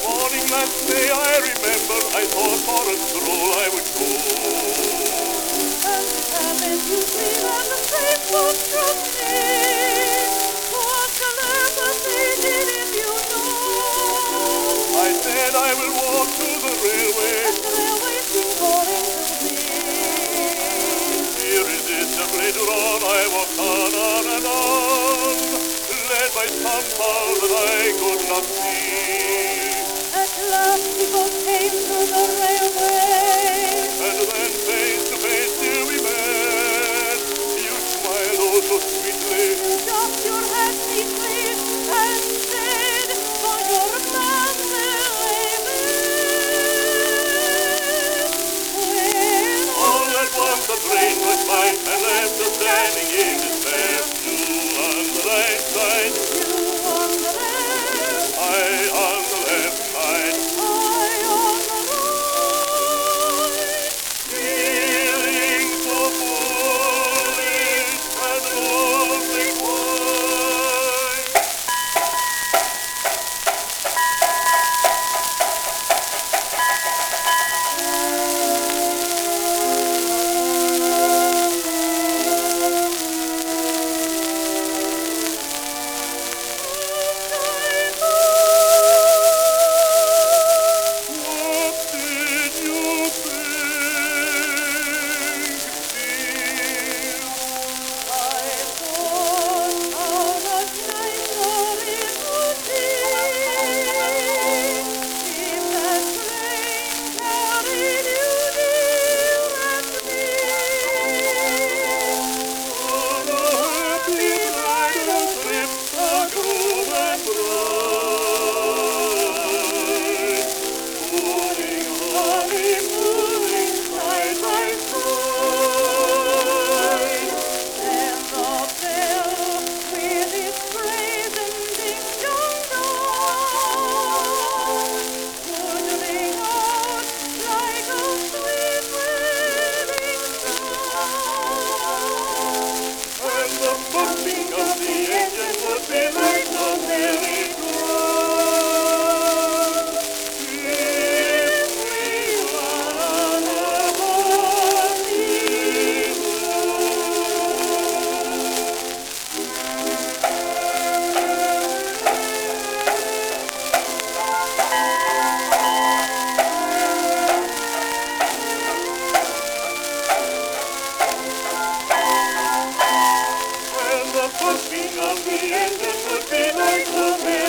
morning last day I remember I thought for a stroll I would go. And haven't you seen on the Facebook from me? What the letter they didn't you know? I said I will walk to the railway. And the railway seemed calling to me. Irresistibly drawn, I walked on and on, led by some power that I could not see. At last we both came to the railway. And then face to face here we met. You smiled oh so sweetly. You doffed your hat neatly and said, Bonjour, mademoiselle. All at once the train went by and left us standing in despair. You on the right side, You on the left, I on the left side. I on the right. Feeling so foolish and lonely quite. What did you think, dear? I thought how much nicer it would be if that train carried you, dear, and me On a happy bridal trip, a groom and bride, mooning, honeymooning, side by side. and the bell with its brazen ding-dong-dong would ring out like a sweet wedding song. And the bumping of the engine would be like a merry-go-round. If we were on a honeymoon. And the bumping of the engine would be like a merry